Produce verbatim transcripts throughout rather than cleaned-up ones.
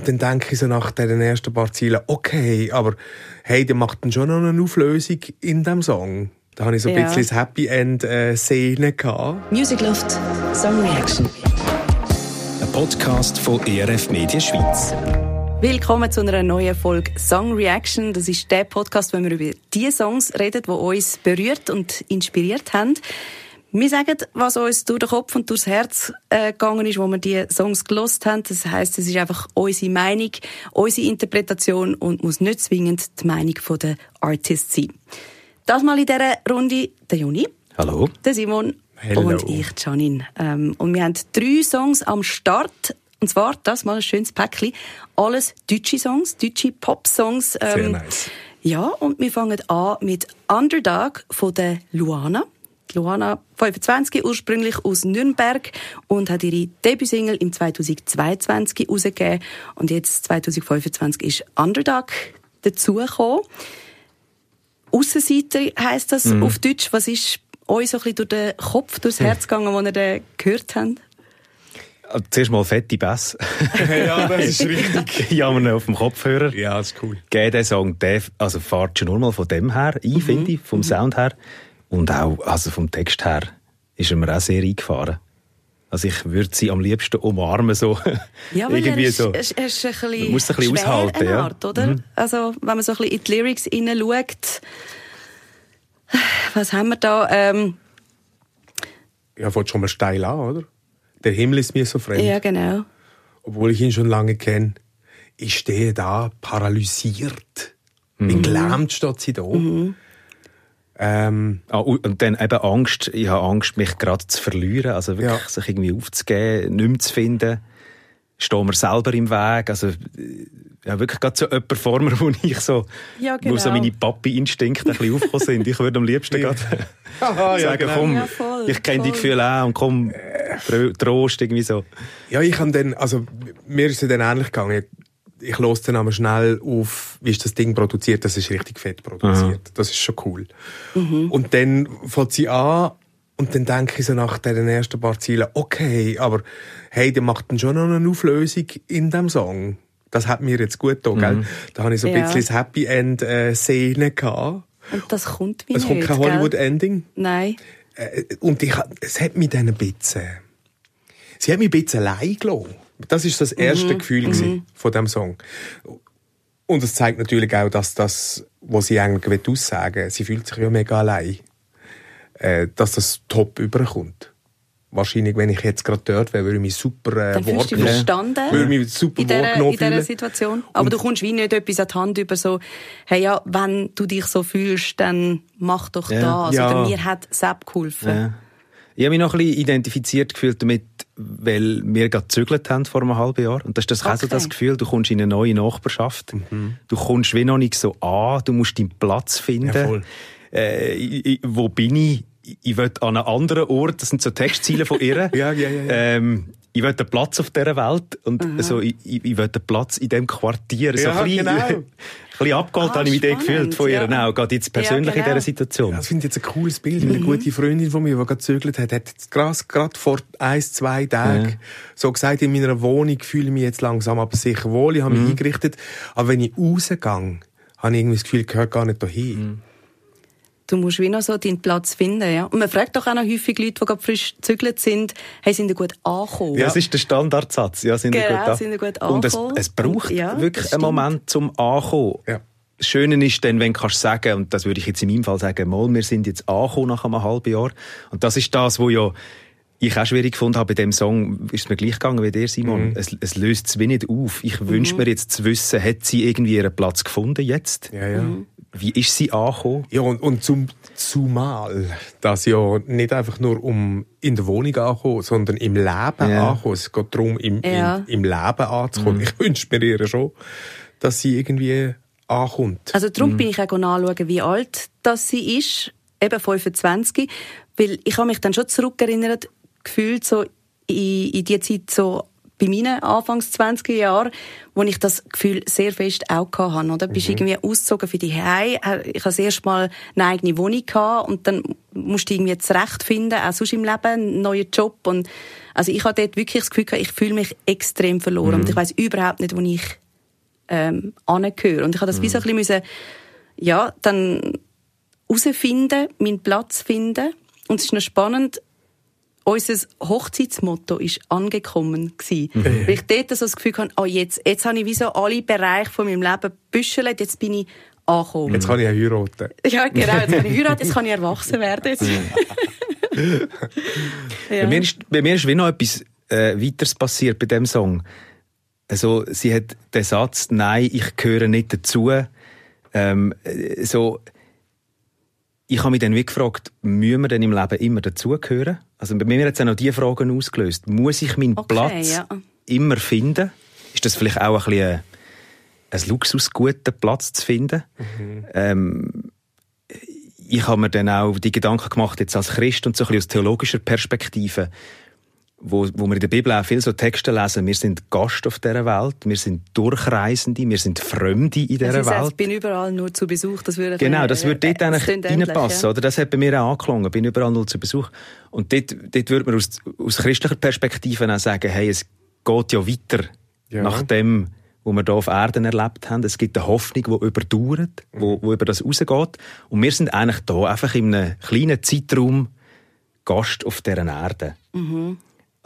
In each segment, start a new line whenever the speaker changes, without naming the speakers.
Und dann denke ich so nach den ersten paar Zeilen, okay, aber hey, der macht dann schon noch eine Auflösung in diesem Song. Da habe ich so ein
ja.
bisschen das Happy End-Szene gehabt.
Music Loft, Song Reaction.
Ein Podcast von E R F Media Schweiz.
Willkommen zu einer neuen Folge Song Reaction. Das ist der Podcast, wo wir über die Songs reden, die uns berührt und inspiriert haben. Wir sagen, was uns durch den Kopf und durchs Herz äh, gegangen ist, wo wir die Songs gelost haben. Das heisst, es ist einfach unsere Meinung, unsere Interpretation und muss nicht zwingend die Meinung der Artists sein. Das mal in dieser Runde der Juni,
Hallo.
der Simon
Hello.
und ich, Janine. Ähm, und wir haben drei Songs am Start. Und zwar, das mal ein schönes Päckchen. Alles deutsche Songs, deutsche Pop-Songs. Ähm,
Sehr nice.
Ja, und wir fangen an mit Underdog von der Luana. Luana, fünfundzwanzig, ursprünglich aus Nürnberg und hat ihre Debütsingle im zweitausendzweiundzwanzig herausgegeben. Und jetzt, zweitausendfünfundzwanzig, ist Underdog dazugekommen. Aussenseiter heisst das mm. auf Deutsch. Was ist euch so ein bisschen durch den Kopf, durchs Herz gegangen, als ihr den gehört habt?
Zuerst mal fette Bass.
Ja, das ist richtig.
Ja, man auf dem Kopfhörer.
Ja, das ist cool.
Geht der Song, der, also fährt schon nur mal von dem her ein, mhm. finde ich, vom Sound her. Und auch, also vom Text her, ist er mir auch sehr eingefahren. Also ich würde sie am liebsten umarmen, so.
Ja, weil
irgendwie
er ist,
so.
Er ist, er ist ein bisschen,
man muss ein bisschen
schwer,
aushalten,
eine
ja.
Art, oder? Mhm. Also, wenn man so ein bisschen in die Lyrics hineinschaut, was haben wir da? Ähm,
Ja, fängt schon mal steil an, oder? Der Himmel ist mir so fremd.
ja, genau.
Obwohl ich ihn schon lange kenne. Ich stehe da, paralysiert. Mhm. Bin gelähmt, steht sie da. Mhm. Ähm,
ah, und dann eben Angst. Ich habe Angst, mich gerade zu verlieren. Also wirklich
ja.
sich irgendwie aufzugeben, nicht mehr zu finden. Stehen wir selber im Weg. Also, ja, wirklich gerade so jemand vor mir, wo ich so,
ja, genau.
wo so meine Papi-Instinkte ein bisschen aufgekommen sind. Ich würde am liebsten
ja.
gerade
Aha, ja,
sagen,
genau.
komm,
ja, voll,
ich kenne die
voll.
Gefühle auch und komm, Trost, irgendwie so.
Ja, ich habe dann, also, mir ist es dann ähnlich gegangen. Ich höre dann einmal schnell auf, wie ist das Ding produziert. Das ist richtig fett produziert. Aha. Das ist schon cool. Mhm. Und dann fängt sie an, und dann denke ich so nach den ersten paar Zeilen, okay, aber hey, der macht dann schon noch eine Auflösung in diesem Song. Das hat mir jetzt gut getan, mhm. gell? Da habe ich so ein
ja.
bisschen das Happy End-Szene gehabt.
Und das kommt wie
Es kommt
nicht,
kein Hollywood-Ending.
Nein.
Und ich, es hat mich dann ein bisschen... Sie hat mich ein bisschen allein gelassen. Das war so das erste mhm. Gefühl mhm. von diesem Song. Und es zeigt natürlich auch, dass das, was sie eigentlich aussagen will, sie fühlt sich ja mega allein, äh, dass das top überkommt. Wahrscheinlich, wenn ich jetzt gerade dort wäre, würde ich mich super äh,
wahrgenommen fühlen. Verstanden
würde mich super
in dieser,
wahrgenommen
in dieser
fühlen.
Situation. Aber
und
du kommst wie nicht etwas an die Hand über so, hey ja, wenn du dich so fühlst, dann mach doch
ja.
das.
Ja.
Oder mir hat Sepp geholfen.
Ja. Ich habe mich noch ein bisschen identifiziert gefühlt damit, weil wir gerade gezögert haben vor einem halben Jahr. Und das ist das, okay. auch so das Gefühl, du kommst in eine neue Nachbarschaft. Mhm. Du kommst wie noch nicht so an, du musst deinen Platz finden.
Ja, voll.
Äh, ich, ich, wo bin ich? Ich will an einem anderen Ort, das sind so Textziele von ihr.
ja, ja, ja, ja.
Ähm, ich will einen Platz auf dieser Welt und mhm. so, ich, ich will einen Platz in diesem Quartier. So
ja,
ein bisschen,
genau.
ein bisschen abgeholt
Ah,
habe ich mich dann gefühlt von ihr.
ja.
Auch, gerade jetzt persönlich
ja, genau.
in dieser Situation.
Ja, das finde ich jetzt ein cooles Bild. Mhm. Eine gute Freundin von mir, die gerade gezögert hat, hat jetzt gerade vor ein, zwei Tagen ja. so gesagt, in meiner Wohnung fühle ich mich jetzt langsam aber sicher wohl. Ich habe mich mhm. eingerichtet. Aber wenn ich rausgehe, habe ich irgendwie das Gefühl, ich gehöre gar nicht dahin.
Mhm.
Du musst wie noch so deinen Platz finden, ja. Und man fragt doch auch noch häufig Leute, die gerade frisch gezügelt sind, hey, sind die gut angekommen?
Ja, das ist der Standardsatz. Ja, sind
genau,
die gut an-
sind die gut
Und es,
angekommen?
es braucht
Und, ja,
wirklich einen Moment zum Ankommen.
Ja.
Das Schöne ist dann, wenn du kannst sagen, und das würde ich jetzt in meinem Fall sagen, mal, wir sind jetzt angekommen nach einem halben Jahr. Und das ist das, was ja ich auch schwierig gefunden habe bei dem Song, ist es mir gleich gegangen wie dir, Simon. Mhm. Es, es löst es wie nicht auf. Ich mhm. wünsche mir jetzt zu wissen, hat sie irgendwie ihren Platz gefunden jetzt?
Ja, ja.
Mhm.
Wie ist sie angekommen?
Ja, und, und zum, zumal, dass ja nicht einfach nur um in der Wohnung ankommen, sondern im Leben
ja.
ankommen. Es geht darum, im,
ja.
im, im Leben anzukommen. Mhm. Ich wünsche mir ihr schon, dass sie irgendwie ankommt.
Also darum
Mhm.
bin ich auch nachschauen, wie alt das sie ist. Eben fünfundzwanzig. Weil ich habe mich dann schon zurückerinnert, gefühlt so in, in die Zeit so bei meinen Anfangs zwanziger Jahren, wo ich das Gefühl sehr fest auch hatte, oder? Mhm. Bist irgendwie ausgezogen für die Hause. Ich hatte erst mal eine eigene Wohnung gehabt und dann musst du irgendwie zurechtfinden, auch sonst im Leben, einen neuen Job. Und also ich hatte dort wirklich das Gefühl gehabt, ich fühle mich extrem verloren. Mhm. Und ich weiss überhaupt nicht, wo ich ähm, angehöre. Und ich habe das mhm. wie so ein bisschen müssen, ja, dann herausfinden, meinen Platz finden. Und es ist noch spannend, unser Hochzeitsmotto war angekommen. Mhm. Weil ich dort so das Gefühl hatte, oh, jetzt, jetzt habe ich wie so alle Bereiche von meinem Leben gebüschelt, jetzt bin ich angekommen.
Jetzt kann ich heiraten.
Ja, genau, jetzt kann ich heiraten, jetzt kann ich erwachsen werden. Jetzt. Ja.
Bei mir ist, bei mir ist wie noch etwas äh, weiteres passiert bei diesem Song. Also, sie hat den Satz, nein, ich gehöre nicht dazu. Ähm, so, ich habe mich dann wie gefragt, müssen wir denn im Leben immer dazugehören? Also bei mir hat es auch noch diese Fragen ausgelöst. Muss ich meinen okay, Platz ja. immer finden? Ist das vielleicht auch ein bisschen ein Luxusgut, den Platz zu finden? Mhm. Ähm, ich habe mir dann auch die Gedanken gemacht, jetzt als Christ und so ein bisschen aus theologischer Perspektive, wo, wo wir in der Bibel auch viel so Texte lesen, wir sind Gast auf dieser Welt, wir sind Durchreisende, wir sind Fremde in dieser
das
Welt.
Heißt, ich bin überall nur zu Besuch. Das würde
genau, das würde dort eigentlich reinpassen.
Ja.
Oder? Das hat bei mir auch angeklungen, ich bin überall nur zu Besuch. Und dort, dort würde man aus, aus christlicher Perspektive auch sagen, hey, es geht ja weiter ja. nach dem, was wir hier auf Erden erlebt haben. Es gibt eine Hoffnung, die überdauert, mhm. wo, wo über das rausgeht. Und wir sind eigentlich hier einfach in einem kleinen Zeitraum Gast auf dieser Erde. Mhm.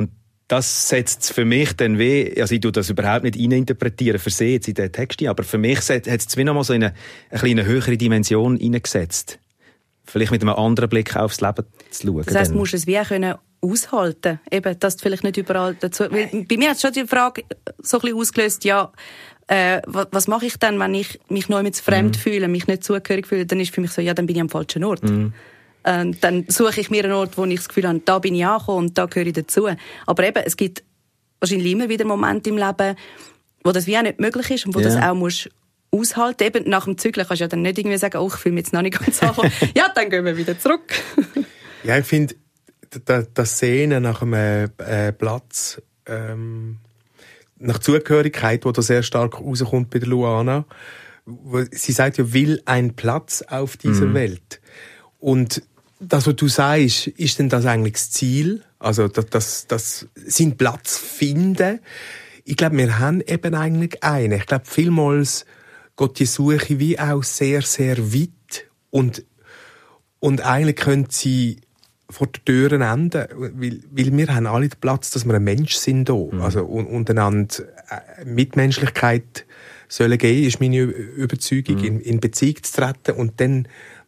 Das setzt für mich dann weh, also ich tue das überhaupt nicht interpretieren, für sie jetzt in den Text, aber für mich hat es wie noch mal so in eine, eine kleine höhere Dimension hineingesetzt. Vielleicht mit einem anderen Blick aufs Leben zu schauen.
Das heisst, du musst es wie auch können aushalten, eben, dass du vielleicht nicht überall dazu... Weil bei mir hat schon die Frage so ein bisschen ausgelöst, ja, äh, was, was mache ich dann, wenn ich mich noch mit fremd mhm. fühle, mich nicht zugehörig fühle, dann ist für mich so, ja, dann bin ich am falschen Ort. Mhm. Äh, dann suche ich mir einen Ort, wo ich das Gefühl habe, da bin ich angekommen und da gehöre ich dazu. Aber eben, es gibt wahrscheinlich immer wieder Momente im Leben, wo das wie auch nicht möglich ist und wo yeah. das auch musst aushalten. Eben nach dem Zügeln kannst du ja dann nicht irgendwie sagen, oh, ich fühle mich jetzt noch nicht ganz angekommen. Ja, dann gehen wir wieder zurück.
Ja, ich finde, das Sehnen nach einem äh, Platz, ähm, nach Zugehörigkeit, wo da sehr stark rauskommt bei der Luana, wo, sie sagt ja, will ein Platz auf dieser mm. Welt. Und das, was du sagst, ist denn das eigentlich das Ziel? Also, das, das, das seinen Platz finden? Ich glaube, wir haben eben eigentlich einen. Ich glaube, vielmals geht die Suche wie auch sehr, sehr weit. Und, und eigentlich könnte sie vor den Türen enden. Weil, weil wir haben alle den Platz, dass wir ein Mensch sind hier. Mhm. Also, und, untereinander Mitmenschlichkeit sollen geben, ist meine Überzeugung, mhm. in, in Beziehung zu treten. Und dann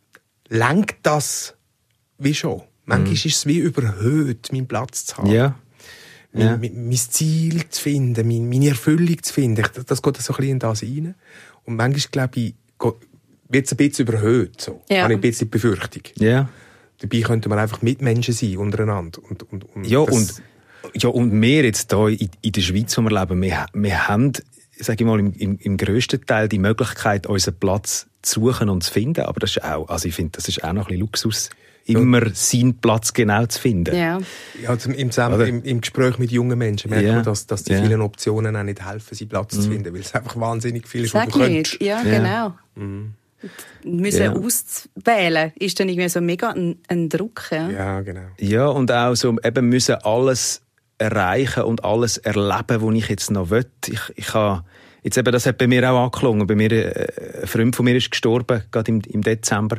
lenkt das wie schon. Manchmal mm. ist es wie überhöht, meinen Platz zu haben.
Ja.
Mein,
ja.
mein, mein Ziel zu finden, mein, meine Erfüllung zu finden. Das, das geht so ein bisschen in das rein. Und manchmal, glaube ich, wird es ein bisschen überhöht. So.
Ja.
Habe ich ein bisschen die Befürchtung.
Ja.
Dabei könnten wir einfach Mitmenschen sein untereinander. Und, und, und
ja, und, ja, und wir jetzt hier in, in der Schweiz, wo wir leben, wir, wir haben, sage ich mal, im, im, im grössten Teil die Möglichkeit, unseren Platz zu suchen und zu finden. Aber das ist auch, also ich finde, das ist auch noch ein bisschen Luxus, immer ja. seinen Platz genau zu finden.
Ja.
Ja, also im, im, im Gespräch mit jungen Menschen merkt ja. man, dass, dass die ja. vielen Optionen auch nicht helfen, seinen Platz mhm. zu finden, weil es einfach wahnsinnig viel ist, was du könntest.
Ja, genau. Mhm. Müssen ja. auswählen, ist dann irgendwie so mega ein, ein Druck. Ja?
Ja, genau.
Ja, und auch so, eben müssen alles erreichen und alles erleben, was ich jetzt noch will. Ich, ich habe Jetzt eben, das hat bei mir auch angeklungen. Bei mir, äh, ein Freund von mir ist gestorben, gerade im, im Dezember,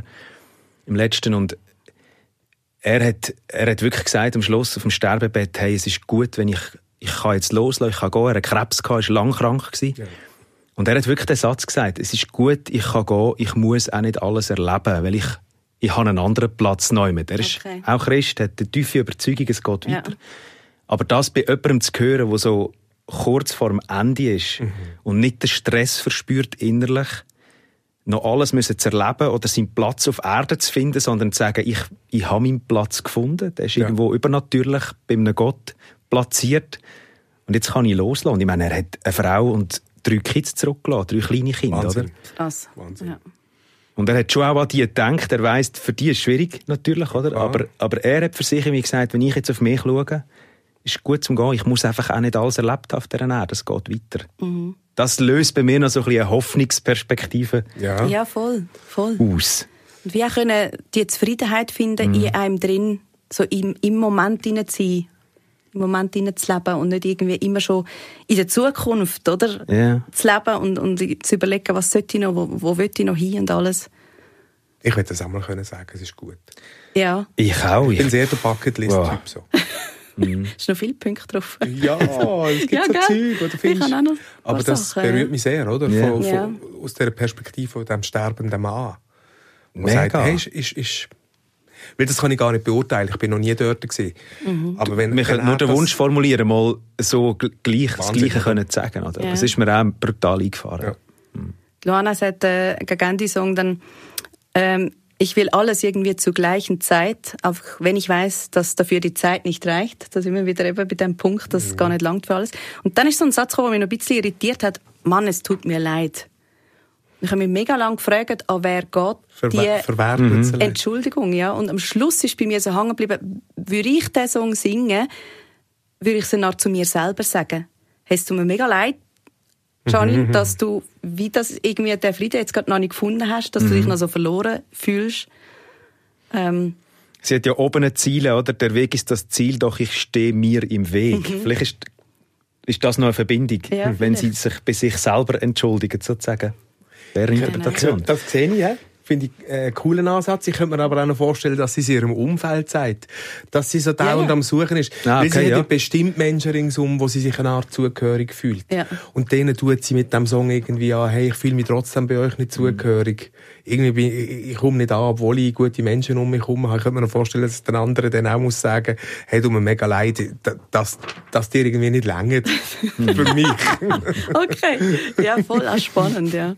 im letzten. Und er hat, er hat wirklich gesagt, am Schluss auf dem Sterbebett, hey, es ist gut, wenn ich, ich kann jetzt loslassen, ich kann gehen. Er hat Krebs gehabt, war lang krank gewesen. Ja. Und er hat wirklich den Satz gesagt, es ist gut, ich kann gehen, ich muss auch nicht alles erleben, weil ich, ich habe einen anderen Platz neu mit. Er ist okay. auch Christ, hat eine tiefe Überzeugung, es geht weiter. Ja. Aber das bei jemandem zu hören, der so kurz vor dem Ende ist mhm. und nicht den Stress verspürt innerlich, noch alles müssen zu erleben oder seinen Platz auf Erde zu finden, sondern zu sagen, ich, ich habe meinen Platz gefunden, der ist ja. irgendwo übernatürlich bei einem Gott platziert und jetzt kann ich loslassen. Ich meine, er hat eine Frau und drei Kids zurückgelassen, drei kleine Kinder.
Wahnsinn.
Oder? Krass.
Wahnsinn.
Ja.
Und er hat schon auch an die gedacht, er weiss, für die ist es schwierig natürlich, oder? Aber, aber er hat für sich immer gesagt, wenn ich jetzt auf mich schaue, ist gut zum Gehen. Ich muss einfach auch nicht alles erlebt auf dieser Erde. Das geht weiter. Mhm. Das löst bei mir noch so ein bisschen eine Hoffnungsperspektive
ja.
ja, voll, voll.
aus.
Und wir können die Zufriedenheit finden, mhm. in einem drin, so im, im Moment hinein zu sein, im Moment hinein zu leben und nicht irgendwie immer schon in der Zukunft, oder?
Yeah.
Zu leben und, und zu überlegen, was sollte ich noch, wo, wo will ich noch hin und alles.
Ich würde das auch mal können sagen, es ist gut.
Ja.
Ich auch.
Ich bin sehr der Bucketlist-Typ. Wow. So.
Mhm. Es sind noch viele Punkte drauf.
Ja, es gibt
ja,
so
gell?
Zeug, wo du findest.
Ich kann auch noch
aber das
Sachen,
berührt
ja.
mich sehr, oder?
Yeah.
Von,
Ja.
von, aus der Perspektive von dem sterbenden Mann. Der
Mega.
sagt, hey, ist, ist, ist, weil das kann ich gar nicht beurteilen, ich bin noch nie dort gewesen.
Mhm.
Aber wenn,
Wir können nur den Wunsch formulieren, mal so gleich, das Gleiche
oder?
können zu sagen. Oder?
Ja.
Das ist mir auch brutal eingefahren.
Ja.
Mhm. Luana sagt äh, gegen Ende Song dann, ähm, ich will alles irgendwie zur gleichen Zeit, auch wenn ich weiß, dass dafür die Zeit nicht reicht. Da sind wir wieder eben bei dem Punkt, dass es gar nicht langt für alles. Und dann ist so ein Satz gekommen, der mich noch ein bisschen irritiert hat. Mann, es tut mir leid. Ich habe mich mega lange gefragt, an wer geht die
Verwer-
mhm. Entschuldigung. Ja? Und am Schluss ist bei mir so hängen geblieben, würde ich diesen Song singen, würde ich es dann zu mir selber sagen. Hey, es tut mir mega leid, Gianni, mhm. dass du wie das irgendwie den Frieden jetzt gerade noch nicht gefunden hast, dass mhm. du dich noch so verloren fühlst. Ähm.
Sie hat ja oben ein Ziel, oder? Der Weg ist das Ziel, doch ich stehe mir im Weg. Mhm. Vielleicht ist, ist das noch eine Verbindung,
ja,
wenn
vielleicht.
sie sich bei sich selber entschuldigen, sozusagen. Wäre Interpretation.
Das, das sehe ich, ja. Finde ich äh, einen coolen Ansatz. Ich könnte mir aber auch noch vorstellen, dass sie es ihrem Umfeld sagt. Dass sie so dauernd ja, ja. am Suchen ist.
Ah, okay,
Weil sie
ja.
hat bestimmt Menschen ringsum, wo sie sich eine Art zugehörig fühlt.
Ja.
Und denen tut sie mit dem Song irgendwie an, hey, ich fühle mich trotzdem bei euch nicht zugehörig. Mhm. Irgendwie bin ich, ich komme nicht an, obwohl ich gute Menschen um mich herum habe. Ich könnte mir noch vorstellen, dass der andere dann auch muss sagen, hey, tut mir mega leid, dass, dass dir irgendwie nicht reicht für mich.
Okay. Ja, voll auch spannend, ja.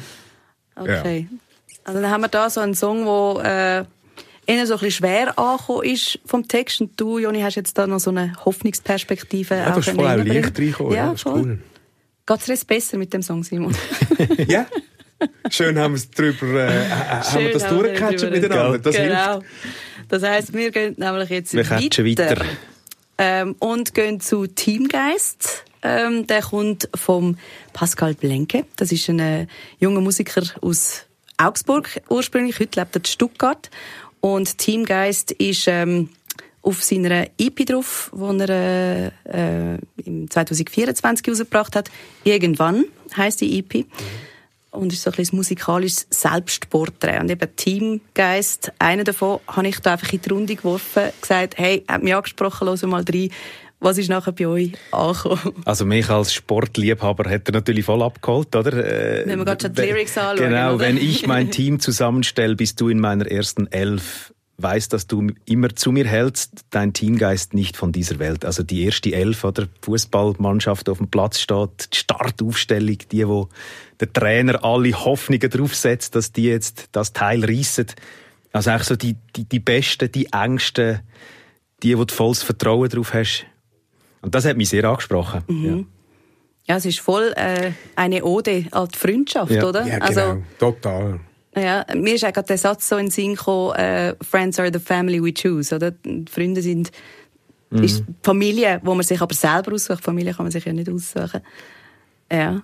Okay. Ja. Also dann haben wir da so einen Song, der äh, eher so ein bisschen schwer angekommen ist vom Text. Und du, Joni, hast jetzt da noch so eine Hoffnungsperspektive.
Ja, das ist voll auch leicht reingekommen.
Ja,
ja, das ist cool.
Geht es jetzt besser mit dem Song, Simon?
Ja. Schön haben wir es drüber, äh, haben wir das durchgecatcht miteinander. Das
genau.
hilft.
Das heisst, wir gehen nämlich jetzt
wir
weiter.
weiter.
Ähm, und gehen zu Teamgeist. Ähm, der kommt vom Pascal Blenke. Das ist ein äh, junger Musiker aus Augsburg ursprünglich, heute lebt er in Stuttgart. Und Teamgeist ist ähm, auf seiner E P drauf, die er äh, im zwanzig vierundzwanzig rausgebracht hat. Irgendwann heisst die E P. Mhm. Und ist so ein bisschen musikalisches Selbstporträt. Und eben Teamgeist, einer davon, habe ich da einfach in die Runde geworfen, gesagt, hey, hat mich angesprochen, hören mal rein. Was ist nachher bei euch angekommen?
Also mich als Sportliebhaber hat er natürlich voll abgeholt, oder? Äh,
wenn wir gerade schon die Lyrics anschauen.
Genau,
oder?
Wenn ich mein Team zusammenstelle, bist du in meiner ersten Elf. Weiß, dass du immer zu mir hältst, dein Teamgeist nicht von dieser Welt. Also die erste Elf, oder? Die Fußballmannschaft auf dem Platz steht, die Startaufstellung, die, wo der Trainer alle Hoffnungen draufsetzt, dass die jetzt das Teil reissen. Also eigentlich so die, die, die Besten, die Ängsten, die, wo du volles Vertrauen drauf hast. Und das hat mich sehr angesprochen.
Mhm.
Ja.
Ja, es ist voll äh, eine Ode an die Freundschaft,
ja.
oder?
Ja, genau.
Also,
total.
Ja, mir ist auch gerade der Satz so in den Sinn gekommen, äh, Friends are the family we choose, oder? Die Freunde sind mhm. ist die Familie, wo man sich aber selber aussucht. Familie kann man sich ja nicht aussuchen. Ja.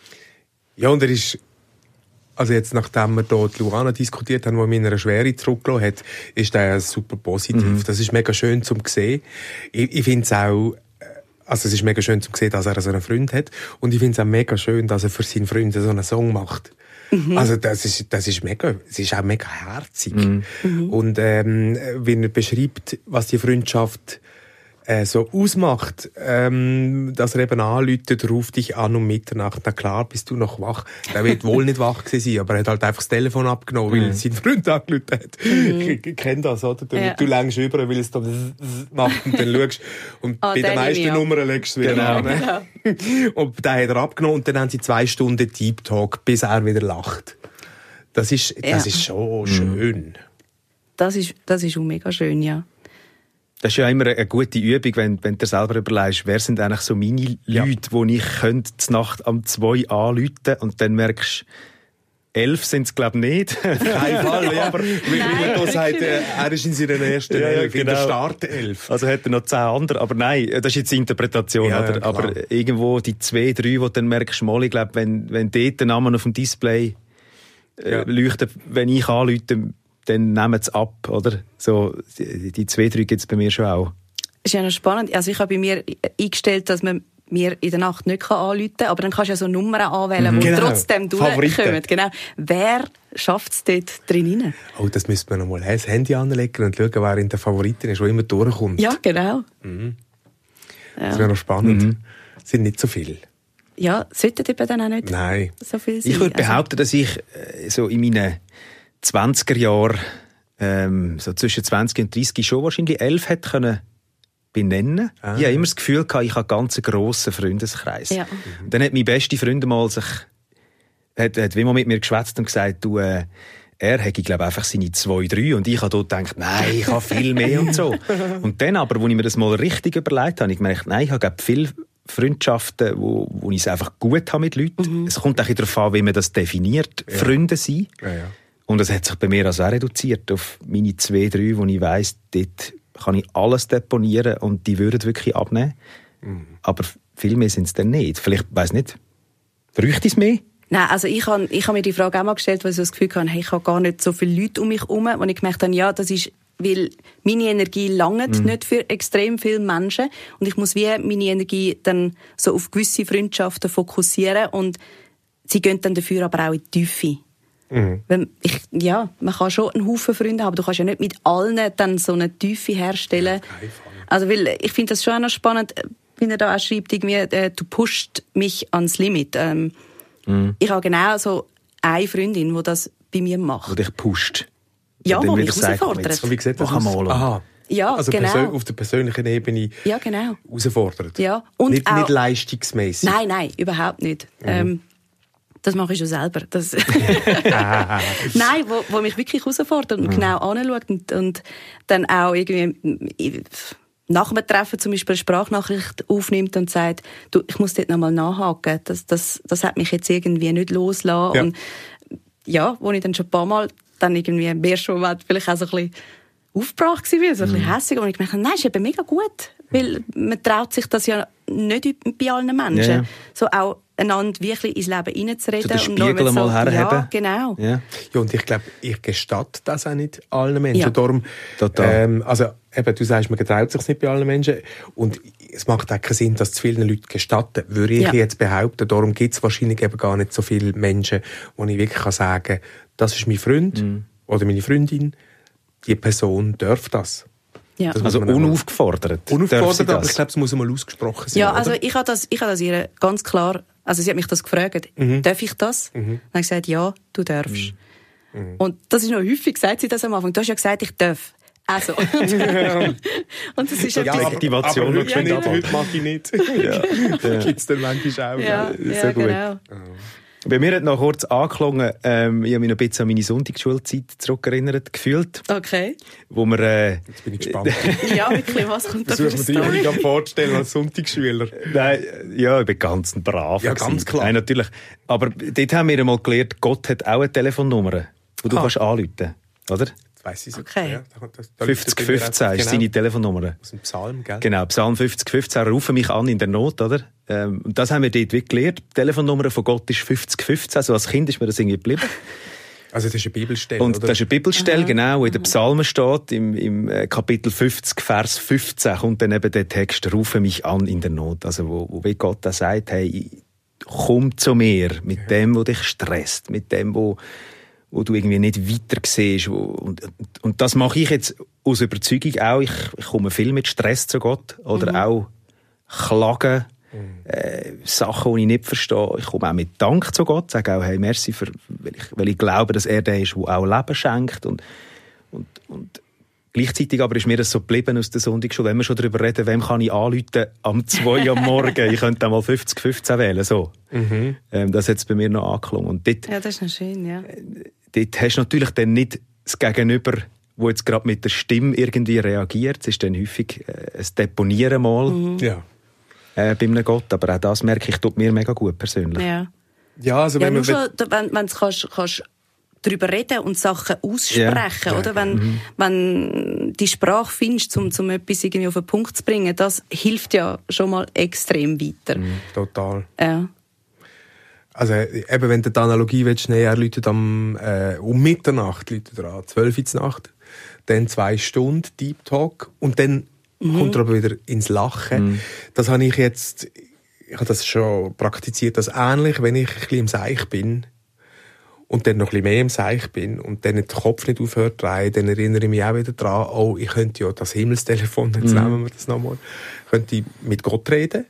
Ja, und er ist, also jetzt, nachdem wir hier die Luana diskutiert haben, die mir eine Schwere zurückgelassen hat, ist er super positiv. Mhm. Das ist mega schön zum sehen. Ich, ich finde es auch, also es ist mega schön zum sehen, dass er so einen Freund hat. Und ich finde es auch mega schön, dass er für seinen Freund so einen Song macht. Mhm. Also das ist, das ist mega, es ist auch mega herzig. Mhm. Und ähm, wenn er beschreibt, was die Freundschaft äh, so ausmacht, ähm, dass er eben anruft, ruft dich an um Mitternacht, na klar, bist du noch wach. Der wird wohl nicht wach gewesen sein, aber er hat halt einfach das Telefon abgenommen, weil mhm. sein Freund angerufen hat. Mhm. Ich, ich kenne das, oder? Du, ja. du längst über, weil es da macht und dann schaust. Und oh, bei den meisten Nummern legst du es wieder an. Genau. Genau. Und den hat er abgenommen und dann haben sie zwei Stunden Deep Talk, bis er wieder lacht. Das ist, das ja. ist schon schön.
Das ist, das ist auch mega schön, ja.
Das ist ja immer eine gute Übung, wenn, wenn du dir selber überlegst, wer sind eigentlich so meine ja. Leute, die ich könnte die Nacht um zwei anrufen und dann merkst elf sind es, glaube ich, nicht.
Kein Fall, ja. Aber wie man sagt, äh, er ist in seiner ersten
Ja,
Elf, in der
genau.
Startelf.
Also hat er noch zehn andere. Aber nein, das ist jetzt die Interpretation.
Ja,
oder?
ja, klar.
Aber irgendwo die zwei, drei, wo du dann merkst, mal, ich glaube, wenn, wenn dort der Name auf dem Display äh,
Ja.
leuchtet, wenn ich anrufe, dann nehmen sie ab, oder? So, die, die zwei, drei gibt es bei mir schon auch.
Ist ja noch spannend. Also ich habe bei mir eingestellt, dass man mir in der Nacht nicht anrufen kann, aber dann kannst du ja so Nummern anwählen, die
Genau.
trotzdem
Favoriten.
durchkommen. Genau. Wer schafft es dort drin rein?
Oh, das müsste man noch mal das Handy anlegen und schauen, wer in den Favoriten ist, der immer durchkommt.
Ja, genau.
Das wäre noch spannend.
Mhm.
Es sind nicht so viele.
Ja, sollten eben dann auch nicht
Nein.
so viel sein.
Ich würde
Also-
behaupten, dass ich äh, so in meinen zwanziger Jahren, ähm, so zwischen zwanzig und dreissig, schon wahrscheinlich elf hätte können benennen.
Ah.
Ich habe immer das Gefühl gehabt, ich habe einen ganz grossen Freundeskreis.
Ja.
Und dann hat meine beste Freundin mal sich, hat, hat wie mal mit mir geschwätzt und gesagt, du, äh, er hätte, glaube einfach seine zwei, drei. Und ich habe dort gedacht, nein, ich habe viel mehr und so. Und dann aber, als ich mir das mal richtig überlegt habe, habe ich gemerkt, nein, ich habe glaube viele Freundschaften, wo, wo ich es einfach gut habe mit Leuten. Es kommt auch darauf an, wie man das definiert, Freunde sein.
Ja, ja.
Und das hat sich bei mir also auch reduziert auf meine zwei, drei, wo ich weiss, dort kann ich alles deponieren und die würden wirklich abnehmen.
Mhm.
Aber viel mehr sind es dann nicht. Vielleicht, weiss nicht, bräuchte ich es mehr?
Nein, also ich habe ich hab mir die Frage auch mal gestellt, weil ich so das Gefühl hatte, hey, ich habe gar nicht so viele Leute um mich herum. Und ich gemerkt habe, ja, das ist, weil meine Energie langt
Mhm.
nicht für extrem viele Menschen. Und ich muss wie meine Energie dann so auf gewisse Freundschaften fokussieren. Und sie gehen dann dafür aber auch in die Tiefe.
Mhm.
Wenn ich, ja, man kann schon einen Haufen Freunde haben, aber du kannst ja nicht mit allen dann so eine Tiefe herstellen.
kein Fall.
Also, weil ich finde das schon auch noch spannend, wenn er da auch schreibt, irgendwie, äh, du pusht mich ans Limit. Ähm,
Mhm.
Ich habe genau so eine Freundin, die das bei mir
Wo
macht.
dich pusht?
Ja,
Wo
wo
dann
mich
wieder sagt, komm,
herausfordert.
jetzt
Und wie sieht das
mach
aus?
einmal.
Aha.
Ja,
also
genau.
persö- auf der persönlichen Ebene
Ja, genau.
herausfordert.
Ja, und
nicht,
auch-
nicht leistungsmässig.
Nein, nein, überhaupt nicht.
Mhm.
Ähm, das mache ich schon selber. Das Nein, wo, wo mich wirklich herausfordert und
Mhm.
genau anschaut und, und dann auch irgendwie nach dem Treffen zum Beispiel eine Sprachnachricht aufnimmt und sagt, du, ich muss dort nochmal nachhaken. Das, das, das hat mich jetzt irgendwie nicht losgelassen.
Ja.
Und ja, wo ich dann schon ein paar Mal dann irgendwie im ersten Moment vielleicht auch so ein bisschen aufgebracht war, so ein bisschen hässig. Und ich gedacht, nein, ist eben mega gut. Weil man traut sich das ja nicht bei allen Menschen.
Ja, ja.
So auch einander wirklich ins Leben hineinzureden.
So den
und
Spiegel
noch
mal
so, ja,
herheben.
genau.
Ja.
Ja, und ich glaube, ich gestatte das auch nicht allen Menschen.
Ja.
Darum,
Total.
Ähm, also, eben, du sagst, man getraut sich nicht bei allen Menschen. Und es macht auch keinen Sinn, das zu vielen Leuten gestatten, würde ich
Ja.
jetzt behaupten. Darum gibt es wahrscheinlich eben gar nicht so viele Menschen, wo ich wirklich kann sagen kann, das ist mein Freund
Mhm.
oder meine Freundin. Die Person darf das.
Ja.
Das muss
Also
man auch mal-
unaufgefordert. Darf sie
Unaufgefordert, aber
das?
ich glaube, es muss einmal ausgesprochen sein.
Ja,
oder?
also ich habe das, ich habe das ihr ganz klar, also sie hat mich das gefragt,
Mhm.
darf ich das? Dann habe ich gesagt, ja, du darfst.
Mhm.
Und das ist noch häufig, sagt sie das am Anfang. Du hast ja gesagt, ich darf. Also. Und das ist
Ja,
etwas-
aber- Motivation
aber
noch
heute,
geschwind
nicht,
abholen.
heute mache ich nicht. Ja. Gibt es dann manchmal auch.
ja,
gell?
ja,
sehr gut.
genau.
Bei mir hat noch kurz angeklungen, ähm, ich habe mich noch ein bisschen an meine Sonntagsschulzeit zurückerinnert, gefühlt,
Okay.
wo wir, äh,
Jetzt bin ich gespannt.
Ja, wirklich, was kommt da für
Das
eine
muss man sich
Story?
nicht vorstellen als Sonntagsschüler.
nein, ja, ich bin ganz ein Braver.
Ja, ganz
gewesen.
klar.
Nein, natürlich. Aber dort haben wir einmal gelernt, Gott hat auch eine Telefonnummer, die du
Ah.
kannst anrufen, oder?
Das weiss ich so.
Okay.
Ja, da- das- da
fünfzig
läuft bei mir
fünfzehn
einfach-
ist seine Telefonnummer.
Aus dem Psalm, gell?
Genau, Psalm fünfzig fünfzehn, rufe mich an in der Not, oder? Ähm, und das haben wir dort wirklich gelernt. Die Telefonnummer von Gott ist fünfzig fünfzehn, also als Kind ist mir das irgendwie geblieben.
Also das ist eine Bibelstelle,
Und
oder?
das ist eine Bibelstelle, genau, wo in den Psalmen steht, im, im äh, Kapitel fünfzig, Vers fünfzehn, kommt dann eben der Text, rufe mich an in der Not. Also wo, wo wie Gott da sagt, hey, komm zu mir mit dem, wo dich stresst, mit dem, wo, wo du irgendwie nicht weiter siehst. Wo, und, und das mache ich jetzt aus Überzeugung auch. Ich, ich komme viel mit Stress zu Gott oder auch Klagen, äh, Sachen, die ich nicht verstehe. Ich komme auch mit Dank zu Gott, sage auch, hey, merci, für, weil, ich, weil ich glaube, dass er der ist, der auch Leben schenkt. Und, und, und gleichzeitig aber ist mir das so geblieben aus der Sonntagsschule, wenn wir schon darüber reden, wem kann ich anrufen am zwei am Morgen, ich könnte auch mal fünfzig fünfzehn wählen, so.
Mhm.
Ähm, das hat es bei mir noch angeklungen. Und dort,
Ja, das ist noch schön, ja.
dort hast du natürlich dann nicht das Gegenüber, wo jetzt gerade mit der Stimme irgendwie reagiert. Es ist dann häufig äh, ein Deponieren mal
Ja.
äh, bei einem Gott, aber auch das merke ich, tut mir mega gut persönlich.
Ja.
Ja, also
ja,
wenn
nur
man...
schon, wenn, wenn du kannst, kannst darüber reden und Sachen aussprechen,
Ja.
oder? Wenn, mhm. wenn die Sprache findest, um, um etwas irgendwie auf den Punkt zu bringen, das hilft ja schon mal extrem weiter.
Mhm, total.
Ja.
Also eben, wenn du die Analogie willst, nee, er läutet am, äh, um Mitternacht, läutet er an, zwölf Uhr Nacht, dann zwei Stunden Deep Talk und dann mhm. kommt er aber wieder ins Lachen. Mhm. Das habe ich jetzt, ich habe das schon praktiziert, das ähnlich, wenn ich ein bisschen im Seich bin und dann noch ein bisschen mehr im Seich bin und dann den Kopf nicht aufhört zu drehen, dann erinnere ich mich auch wieder daran, oh, ich könnte ja das Himmelstelefon, jetzt mhm. nehmen wir das nochmal, könnte mit Gott reden.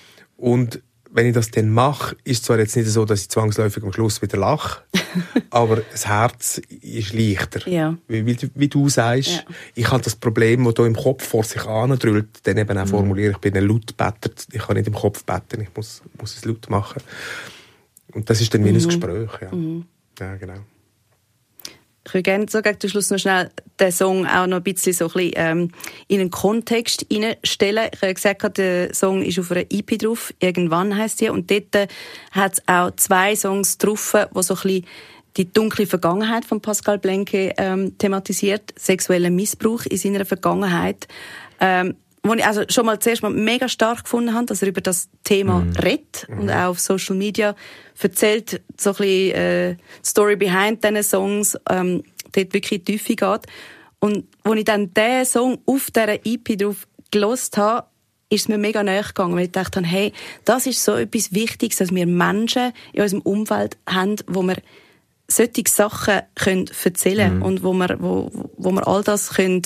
Und wenn ich das dann mache, ist es zwar jetzt nicht so, dass ich zwangsläufig am Schluss wieder lache, aber das Herz ist leichter.
Ja.
Wie, wie, wie du sagst, ja. ich habe das Problem, das hier im Kopf vor sich andrüllt, dann eben auch mhm. formulieren, ich bin ein Lautbetter, ich kann nicht im Kopf beten, ich muss, muss es laut machen. Und das ist dann wie mhm. ein Gespräch. Ja, mhm. ja genau.
Ich würde gerne so gegen den Schluss noch schnell den Song auch noch ein bisschen, so ein bisschen ähm, in einen Kontext hineinstellen. Ich habe gesagt, der Song ist auf einer E P drauf, «Irgendwann» heisst die, und dort äh, hat es auch zwei Songs drauf, die so ein bisschen die dunkle Vergangenheit von Pascal Blenke ähm, thematisiert, sexuellen Missbrauch in seiner Vergangenheit, ähm, wo ich also schon mal zuerst mal mega stark gefunden habe, dass er über das Thema mm. redet mm. und auch auf Social Media erzählt, so ein bisschen äh, die Story behind diesen Songs, ähm, dort wirklich in die Tiefe geht. Und als ich dann diesen Song auf dieser E P drauf gehört habe, ist es mir mega nahe gegangen, weil ich dachte, hey, das ist so etwas Wichtiges, dass wir Menschen in unserem Umfeld haben, wo wir solche Sachen können erzählen können mm. und wo wir, wo, wo wir all das können,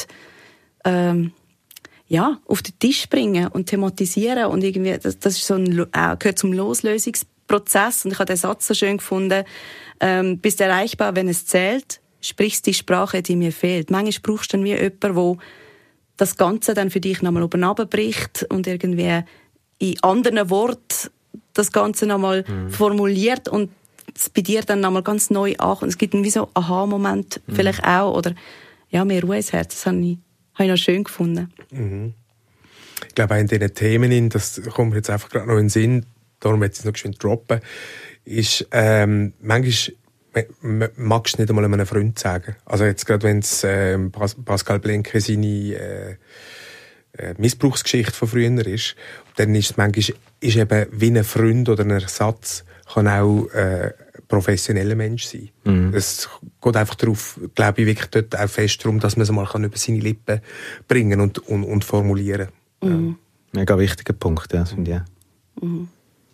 ähm, ja, auf den Tisch bringen und thematisieren und irgendwie, das, das ist so ein, äh, gehört zum Loslösungsprozess und ich habe den Satz so schön gefunden, ähm, bist erreichbar, wenn es zählt, sprichst die Sprache, die mir fehlt. Manchmal brauchst du dann wie jemanden, der das Ganze dann für dich nochmal oben runterbricht und irgendwie in anderen Worten das Ganze nochmal mhm. formuliert und es bei dir dann nochmal ganz neu ankommt. Es gibt dann wie so einen Aha-Moment mhm. vielleicht auch oder ja, mehr Ruhe ins Herz, das habe ich Habe ich noch schön gefunden.
Mhm. Ich glaube, auch in diesen Themen, das kommt mir jetzt einfach gerade noch in den Sinn, darum werde ich es noch geschwind droppen, ist, ähm, manchmal magst du nicht einmal einem Freund sagen. Also jetzt gerade, wenn es äh, Pascal Blenke seine äh, äh, Missbrauchsgeschichte von früher ist, dann ist es manchmal ist eben wie ein Freund oder ein Ersatz, kann auch äh, professioneller Mensch sein. Mhm. Es geht einfach darauf, glaube ich, wirklich dort auch fest darum, dass man es mal über seine Lippen bringen und, und, und formulieren kann.
Mhm. Ja. Mega wichtiger Punkt, ja, finde ich auch.
Mhm.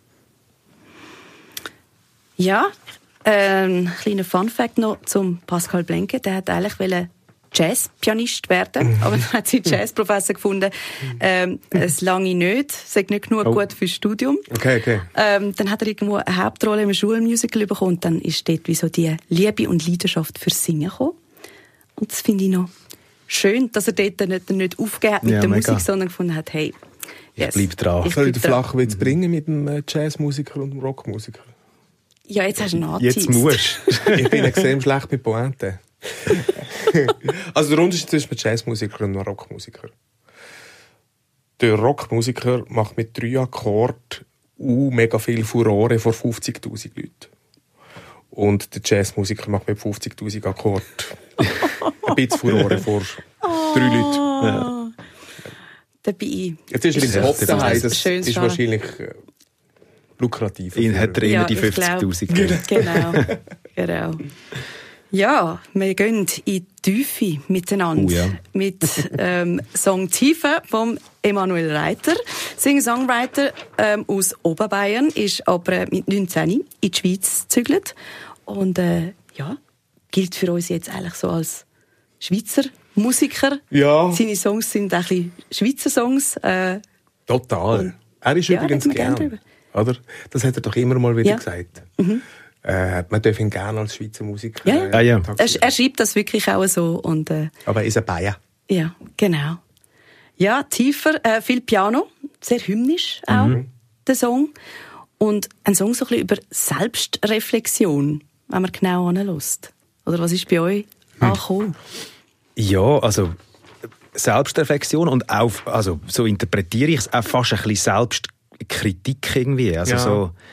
Ja, äh, ein kleiner Funfact noch zum Pascal Blenke. Der hat eigentlich wollen Jazzpianist werden, aber dann hat sie Jazzprofessor gefunden, ähm, es lange nicht, es sei nicht genug oh. gut fürs Studium.
Okay, okay.
Ähm, dann hat er irgendwo eine Hauptrolle im Schulmusical bekommen und dann ist dort wie so die Liebe und Leidenschaft fürs Singen gekommen. Und das finde ich noch schön, dass er dort nicht, nicht aufgegeben hat mit ja, der mega. Musik, sondern gefunden hat, hey, yes,
ich bleib dran.
Ich soll ich den Flachwitz mhm. bringen mit dem Jazzmusiker und dem Rockmusiker?
Ja, jetzt hast du einen Nazis.
Jetzt musst du. Ich bin extrem schlecht mit Pointe. Also der Unterschied zwischen einem Jazzmusiker und einem Rockmusiker. Der Rockmusiker macht mit drei Akkorden uh, mega viel Furore vor fünfzigtausend Leuten. Und der Jazzmusiker macht mit fünfzigtausend Akkorden ein bisschen Furore vor drei Leuten. Ja.
Dabei.
Jetzt ist er im Kopf daheim, das ist wahrscheinlich äh, lukrativ.
Ihn hat er immer
ja,
die fünfzigtausend.
Genau, genau. Ja, wir gehen in die Tiefe miteinander.
Oh, ja.
Mit ähm, Song «Tiefe» von Emanuel Reiter. Singer-Songwriter ähm, aus Oberbayern, ist aber mit neunzehn in die Schweiz gezügelt. Und äh, ja, gilt für uns jetzt eigentlich so als Schweizer Musiker.
Ja.
Seine Songs sind ein bisschen Schweizer Songs. Äh,
Total. Er ist ja, übrigens gern. gern oder? Das hat er doch immer mal wieder ja. gesagt. Mhm. Äh, man darf ihn gerne als Schweizer Musiker.
Ja,
äh,
ah, ja.
Er, er schreibt das wirklich auch so. Und, äh,
aber er ist ein Bayer.
Ja, genau. Ja, tiefer, äh, viel Piano, sehr hymnisch auch, mhm. der Song. Und ein Song so ein bisschen über Selbstreflexion, wenn man genau anhört. Oder was ist bei euch hm. angekommen?
Ja, also Selbstreflexion und auch, also so interpretiere ich es, auch fast ein bisschen Selbstkritik irgendwie. Also
ja.
so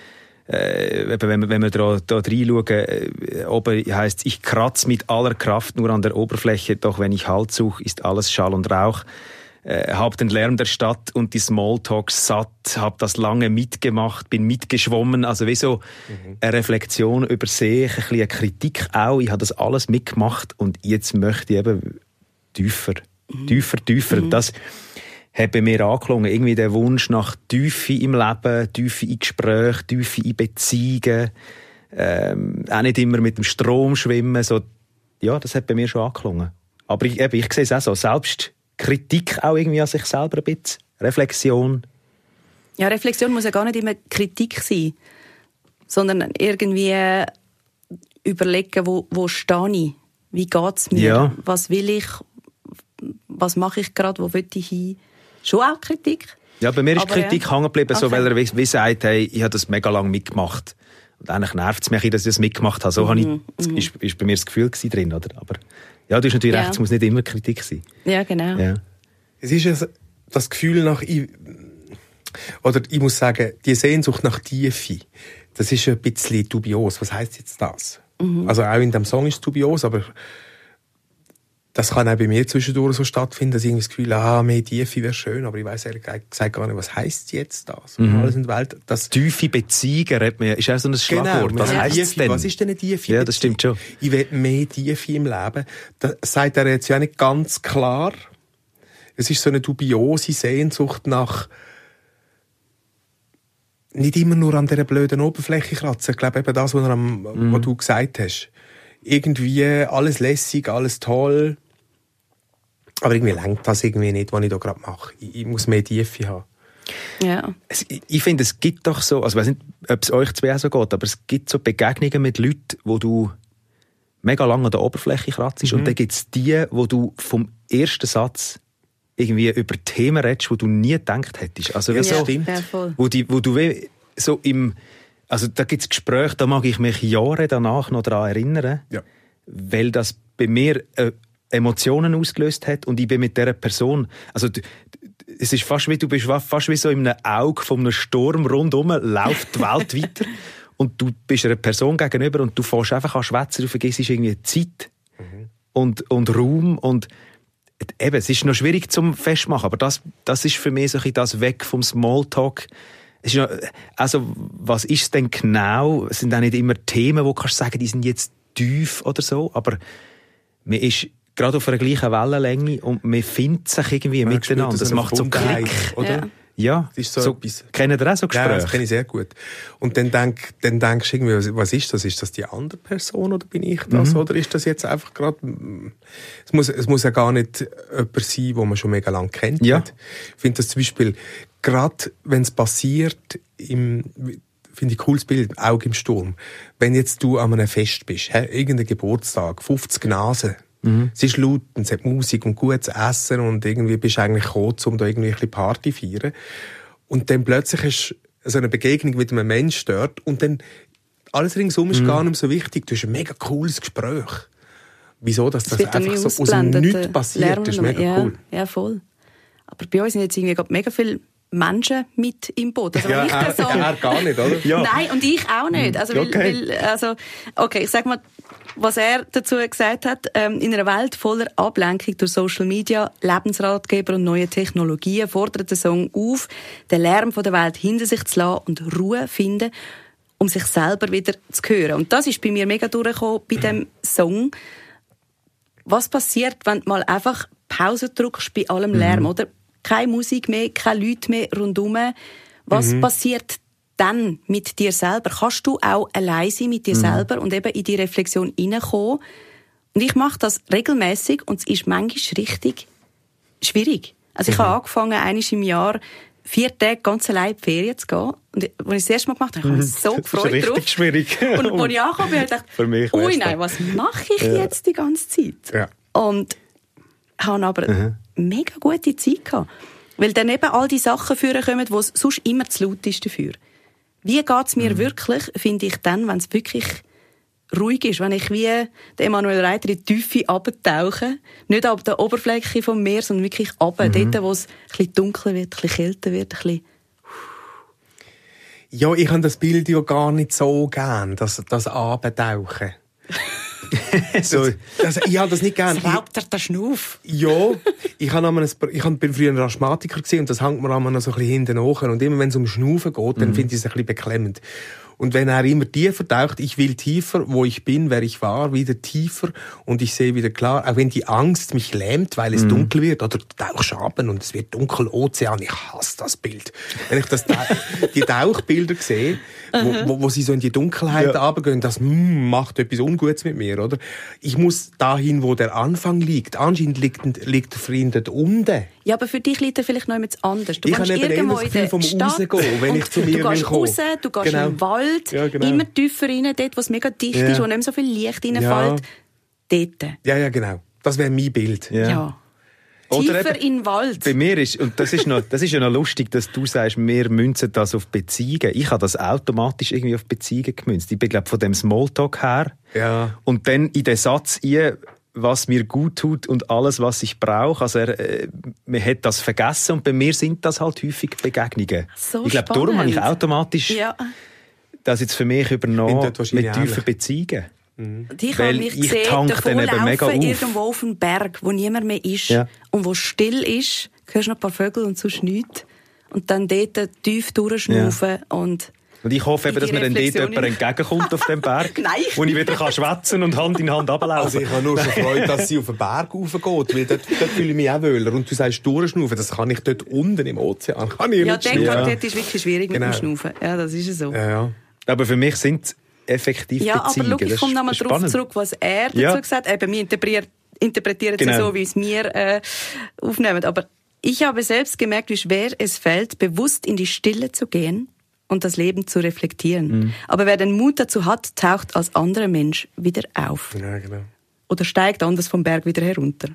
äh, wenn wir, wenn wir da, da reinschauen, äh, oben heisst es, ich kratze mit aller Kraft nur an der Oberfläche, doch wenn ich Halt suche, ist alles Schall und Rauch. Äh, hab den Lärm der Stadt und die Smalltalks satt, hab das lange mitgemacht, bin mitgeschwommen, also wie so mhm. eine Reflexion über sich, ein bisschen eine Kritik auch, ich habe das alles mitgemacht und jetzt möchte ich eben tiefer, mhm. tiefer, tiefer. Mhm. Das hat bei mir angeklungen, irgendwie der Wunsch nach Tiefe im Leben, Tiefe in Gesprächen, Tiefe in Beziehungen, ähm, auch nicht immer mit dem Strom schwimmen, so, ja, das hat bei mir schon angeklungen. Aber ich, eben, ich sehe es auch so, selbst Kritik auch irgendwie an sich selber ein bisschen. Reflexion.
Ja, Reflexion muss ja gar nicht immer Kritik sein, sondern irgendwie überlegen, wo, wo stehe ich? Wie geht es mir?
Ja.
Was will ich? Was mache ich gerade? Wo will ich hin? Schon auch Kritik?
Ja, bei mir ist
Aber
Kritik
ja.
hängen geblieben,
Okay.
so, weil er wie, wie sagt, hey, ich habe das mega lang mitgemacht. Und eigentlich nervt es mich, dass ich das mitgemacht habe. So
Mhm.
habe ich,
Mhm.
ist, ist bei mir das Gefühl drin, oder? Aber ja, du hast natürlich
Ja.
recht, es muss nicht immer Kritik sein.
Ja, genau.
Ja.
Es ist ja das Gefühl nach, ich, oder ich muss sagen, die Sehnsucht nach Tiefe, das ist ein bisschen dubios. Was heisst jetzt das? Mhm. Also auch in dem Song ist es dubios, aber das kann auch bei mir zwischendurch so stattfinden, dass ich irgendwie das Gefühl habe, ah, mehr Tiefe wäre schön, aber ich weiss ehrlich gesagt gar nicht, was heisst jetzt das?
Mhm.
Alles in der Welt, das
Tiefe Beziehungen hat man, ist auch so ein Schlagwort.
Genau,
was
ja.
heisst es denn?
Was ist denn eine tiefe
Ja, das stimmt schon.
Ich will mehr Tiefe im Leben. Das sagt er jetzt ja nicht ganz klar. Es ist so eine dubiose Sehnsucht nach nicht immer nur an dieser blöden Oberfläche kratzen. Ich glaube eben das, was, am,
Mhm.
was du gesagt hast. Irgendwie alles lässig, alles toll. Aber irgendwie lenkt das irgendwie nicht, was ich da gerade mache. Ich, ich muss mehr Tiefe haben.
Ja.
Es, ich finde, es gibt doch so, also ich weiss nicht, ob es euch zwei auch so geht, aber es gibt so Begegnungen mit Leuten, wo du mega lange an der Oberfläche kratzt mhm. und dann gibt es die, wo du vom ersten Satz irgendwie über Themen redest, die du nie gedacht hättest. Also wie
Ja,
so,
stimmt.
Ja, voll.
wo, die, wo du wie so im, also da gibt es Gespräche, da mag ich mich Jahre danach noch daran erinnern,
Ja.
weil das bei mir äh, Emotionen ausgelöst hat und ich bin mit dieser Person, also du, es ist fast wie, du bist fast wie so in einem Auge von einem Sturm rundherum, läuft die Welt weiter und du bist einer Person gegenüber und du fährst einfach an schwätzen, du vergisst irgendwie Zeit mhm. und, und Raum und eben, es ist noch schwierig zum Festmachen, aber das, das ist für mich so ein bisschen das Weg vom Smalltalk. Es ist noch, also, was ist es denn genau? Es sind auch nicht immer Themen, wo du kannst sagen, die sind jetzt tief oder so, aber man ist gerade auf einer gleichen Wellenlänge und man findet sich irgendwie
Man
miteinander.
spürt
Das
so eine
macht so
Verbundenheit,
Klick.
oder?
Ja.
Ja,
Das ist so
so
etwas.
kennen ihr auch so Gespräche?
Ja, das kenne ich sehr gut. Und dann, denk, dann denkst du irgendwie, was, was ist das? Ist das die andere Person oder bin ich das?
Mhm.
Oder ist das jetzt einfach gerade... Es muss, es muss ja gar nicht jemand sein, den man schon mega lange kennt.
Ja.
Ich finde das zum Beispiel, gerade wenn es passiert, im, finde ich ein cooles Bild, Auge im Sturm. Wenn jetzt du an einem Fest bist, he, irgendein Geburtstag, fünfzig Nasen, mhm. es ist laut, es hat Musik und gutes Essen und irgendwie bist du eigentlich gekommen, um da irgendwie ein bisschen Party zu feiern. Und dann plötzlich hast du so eine Begegnung mit einem Menschen dort und dann alles ringsum ist mhm. gar nicht mehr so wichtig. Du hast ein mega cooles Gespräch. Wieso, dass das, das einfach so aus dem Nichts passiert, ist mega
ja,
cool.
Ja, voll. Aber bei uns sind jetzt irgendwie gerade mega viele Menschen mit im Boot. Also,
Ja,
wenn ich
er,
den Song...
er gar nicht, oder?
Ja.
Nein, und ich auch nicht. Also, weil,
Okay.
weil, also, okay, ich sag mal, was er dazu gesagt hat, ähm, in einer Welt voller Ablenkung durch Social Media, Lebensratgeber und neue Technologien fordert der Song auf, den Lärm von der Welt hinter sich zu lassen und Ruhe finden, um sich selber wieder zu hören. Und das ist bei mir mega durchgekommen bei dem Song. Was passiert, wenn du mal einfach Pause drückst bei allem Lärm, mhm. oder? Keine Musik mehr, keine Leute mehr rundherum. Was mhm. passiert dann mit dir selber? Kannst du auch allein sein mit dir mhm. selber und eben in die Reflexion hineinkommen? Und ich mache das regelmäßig und es ist manchmal richtig schwierig. Also ich mhm. habe angefangen, einmal im Jahr vier Tage ganz allein in die Ferien zu gehen. Und als ich das erste Mal gemacht habe, habe ich mich so gefreut
das ist richtig
drauf.
schwierig.
Und als ich angekommen bin, habe ich gedacht,
Für mich
ui,
wär's
nein,
das.
was mache ich
Ja.
jetzt die ganze Zeit?
Ja.
Und habe aber
Mhm.
mega gute Zeit gehabt. Weil dann eben all die Sachen führen kommen, wo es sonst immer zu laut ist dafür. Wie geht es mir
Mhm.
wirklich, finde ich dann, wenn es wirklich ruhig ist, wenn ich wie der Emanuel Reiter in die Tiefe abtauche, nicht ab der Oberfläche vom Meer, sondern wirklich runter,
Mhm.
dort, wo es ein bisschen dunkler wird, ein bisschen kälter wird, ein bisschen...
Ja, ich habe das Bild ja gar nicht so gern, das, das Abentauchen. so, das, ich habe das nicht gern.
Das raubt dir den Schnuff.
Ja, ich habe ein, ich hab, bin früher ein Asthmatiker gewesen, und das hängt mir einmal noch so ein bisschen hinten nach. Und immer wenn es um Schnaufen geht, dann mhm. finde ich es ein bisschen beklemmend. Und wenn er immer tiefer taucht, ich will tiefer, wo ich bin, wer ich war, wieder tiefer, und ich sehe wieder klar, auch wenn die Angst mich lähmt, weil es mm. dunkel wird, oder du tauchst runter und es wird dunkel, Ozean, ich hasse das Bild. Wenn ich das, die Tauchbilder sehe, wo, wo, wo sie so in die Dunkelheit ja. runtergehen, das mm, macht etwas Ungutes mit mir, oder? Ich muss dahin, wo der Anfang liegt. Anscheinend liegt, liegt der Freund dort unten.
Ja, aber für dich liegt er vielleicht noch etwas anderes. Du
ich kann irgendwo in der
vom
Stadt rausgehen, wenn ich zu mir
du gehst
will
raus, du gehst
genau.
in den Wald,
ja, genau.
immer tiefer rein, dort, wo es mega dicht
ja.
ist, wo nicht mehr so viel Licht reinfällt.
Ja.
Dort.
Ja, ja, genau. Das wäre mein Bild.
Ja. ja. Tiefer in den Wald.
Bei mir ist, und das ist, noch, das ist ja noch lustig, dass du sagst, wir münzen das auf Beziehungen. Ich habe das automatisch irgendwie auf Beziehungen gemünzt. Ich bin, glaube von dem Smalltalk her.
Ja.
Und dann in den Satz ein, was mir gut tut und alles, was ich brauche. Also er, äh, man hat das vergessen, und bei mir sind das halt häufig Begegnungen.
So
ich glaube, darum habe ich automatisch
ja.
das jetzt für mich übernommen mit tiefen Beziehungen.
Mhm. Ich habe mich gesehen, davonlaufen irgendwo auf einem Berg, wo niemand mehr ist, ja. und wo still ist, hörst noch ein paar Vögel und sonst nichts. Und dann dort tief durchschnaufen ja. und...
Und ich hoffe eben, dass mir dann dort jemand entgegenkommt auf dem Berg,
Nein.
wo ich wieder kann schwätzen und Hand in Hand runterlaufen.
Also ich habe nur schon Freude, dass sie auf den Berg raufgeht, weil dort, dort fühle ich mich auch wohler. Und du sagst durchschnaufen, das kann ich dort unten im Ozean. Kann ich
ja,
nicht
denke,
ja.
dort ist wirklich schwierig genau. mit dem Schnaufen. Ja, das ist so.
Ja, ja.
Aber für mich sind es effektiv
ja,
Beziehungen.
Ja, aber schau, ich komme nochmal darauf zurück, was er dazu ja. gesagt hat. Eben, wir interpretieren, interpretieren genau. es so, wie es wir äh, aufnehmen. Aber ich habe selbst gemerkt, wie schwer es fällt, bewusst in die Stille zu gehen und das Leben zu reflektieren. Mhm. Aber wer den Mut dazu hat, taucht als anderer Mensch wieder auf.
Ja, genau.
Oder steigt anders vom Berg wieder herunter.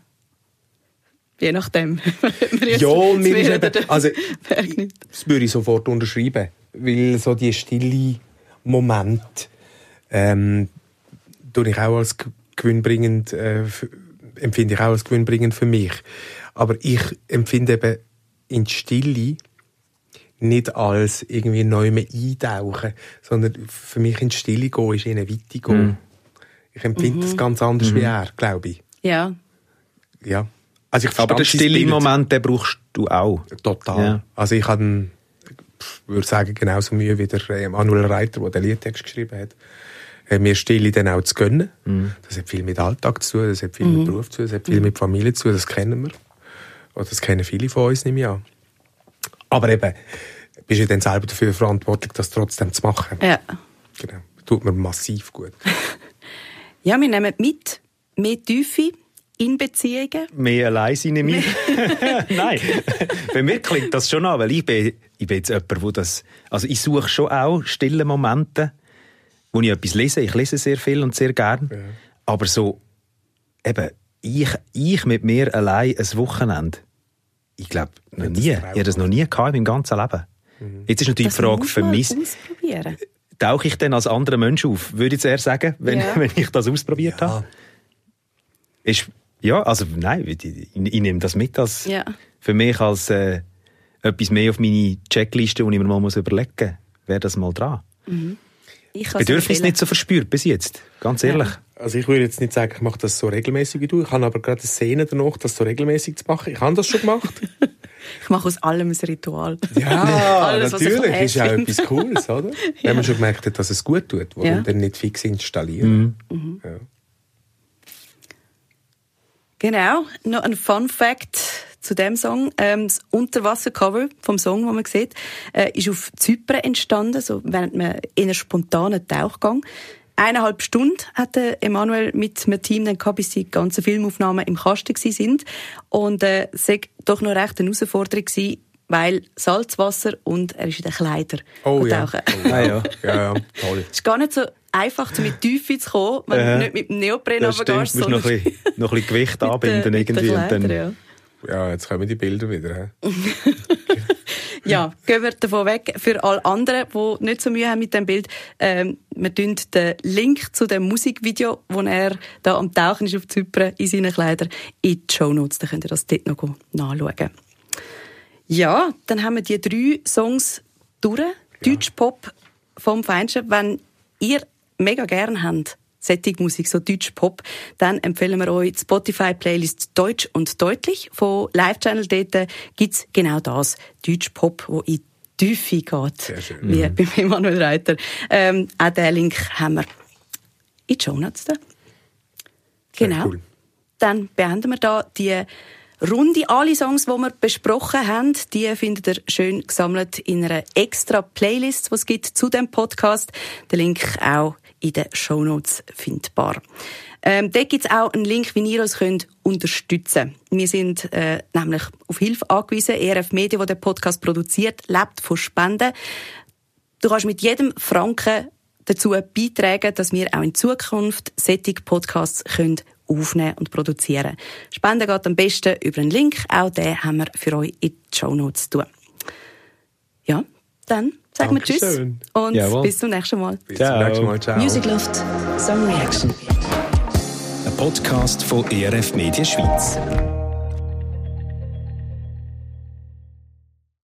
Je nachdem.
Ja, und mir ist eben, also, das würde ich sofort unterschreiben. Weil so die stille Momente ähm, tue ich auch als gewinnbringend, äh, empfinde ich auch als gewinnbringend für mich. Aber ich empfinde eben in die Stille nicht als irgendwie neu mehr eintauchen, sondern für mich in die Stille gehen ist in eine Weite gehen. Mm. Ich empfinde mm. das ganz anders mm. wie er, glaube ich.
Ja.
Ja. Also ich
aber den stillen Moment, den brauchst du auch.
Total. Ja. Also ich habe, ich würde sagen, genauso Mühe wie der Emanuel Reiter, der den Liedtext geschrieben hat, mir Stille dann auch zu gönnen. Mm. Das hat viel mit Alltag zu tun, das hat viel mm. mit Beruf zu tun, das hat viel mm. mit Familie zu tun, das kennen wir. Oder das kennen viele von uns, nehme ich an. Aber eben, bist du dann selber dafür verantwortlich, das trotzdem zu machen.
Ja.
Genau. Tut mir massiv gut.
Ja, wir nehmen mit mehr Tiefe in Beziehungen.
Mehr allein sein nehme ich. Nein, bei mir klingt das schon an, weil ich bin, ich bin jetzt jemand, wo das... Also ich suche schon auch stille Momente, wo ich etwas lese. Ich lese sehr viel und sehr gern. Ja. Aber so, eben, ich, ich mit mir allein ein Wochenende, ich glaube, noch nie. Ich habe das noch nie gehabt in meinem ganzen Leben. Mhm. Jetzt ist natürlich die Frage für mich, tauche ich denn als anderer Mensch auf? Würde ich eher sagen, wenn, ja. wenn ich das ausprobiert ja. habe. Ist, ja, also nein, ich, ich, ich nehme das mit als, ja. für mich als äh, etwas mehr auf meine Checkliste, die ich mir mal muss überlegen muss. Wäre das mal dran. Mhm. Ich Bedürfnis nicht so verspürt bis jetzt, ganz ehrlich. Ja.
Also ich würde jetzt nicht sagen, ich mache das so regelmäßig wie du. Ich habe aber gerade eine Szene danach, das so regelmäßig zu machen. Ich habe das schon gemacht.
Ich mache aus allem ein Ritual.
Ja, alles, natürlich. Ist ja auch etwas Cooles, oder? Ja. Wenn man schon gemerkt hat, dass es gut tut, warum ja. dann nicht fix installieren.
Mhm. Mhm. Ja. Genau, noch ein Fun Fact zu dem Song. Ähm, das Unterwasser-Cover vom Song, den man sieht, äh, ist auf Zypern entstanden, so während einem eher spontanen Tauchgang. Eineinhalb Stunden hatte Emanuel mit einem Team dann gehabt, bis die ganzen Filmaufnahmen im Kasten sind. Und äh, es war doch noch recht eine Herausforderung gewesen, weil Salzwasser und er ist in den Kleidern
oh, ja.
tauchen.
Oh ja. ja, ja, toll.
Es ist gar nicht so einfach, um mit Tiefe zu kommen, wenn
äh,
du nicht mit dem Neopren runtergehst.
Du musst noch ein bisschen, noch ein bisschen Gewicht anbinden irgendwie.
Kleider,
und dann...
ja.
ja, jetzt kommen die Bilder wieder.
Ja, gehen wir davon weg. Für alle anderen, die nicht so Mühe haben mit dem Bild, ähm, wir tun den Link zu dem Musikvideo, wo er da am Tauchen ist auf Zypern in seinen Kleidern, in die Shownotes. Da könnt ihr das dort noch nachschauen. Ja, dann haben wir die drei Songs durch.
Ja.
Deutschpop vom Feinsten. Wenn ihr mega gerne habt, solche Musik, so Deutschpop, dann empfehlen wir euch die Spotify-Playlist «Deutsch und deutlich». Von Live-Channel dort gibt's genau das, Deutschpop, wo in die Tiefe geht.
Sehr schön.
Wie
Mhm.
bei Emanuel Reiter. Ähm, auch den Link haben wir in die Shownotes da. Genau.
Cool.
Dann beenden wir da die Runde. Alle Songs, die wir besprochen haben, die findet ihr schön gesammelt in einer extra Playlist, die es gibt zu dem Podcast. Der Link auch in den Shownotes findbar. Ähm, dort gibt es auch einen Link, wie ihr uns könnt unterstützen könnt. Wir sind äh, nämlich auf Hilfe angewiesen. E R F Media, der den Podcast produziert, lebt von Spenden. Du kannst mit jedem Franken dazu beitragen, dass wir auch in Zukunft solche Podcasts können aufnehmen und produzieren. Spenden geht am besten über einen Link. Auch den haben wir für euch in die Shownotes tun. Ja, dann sagen wir Tschüss
Dankeschön.
und
Jawohl.
bis zum nächsten Mal.
Bis
Ciao.
zum nächsten Mal. Ciao.
Music Loft Song Reaction.
Ein Podcast von E R F Media Schweiz.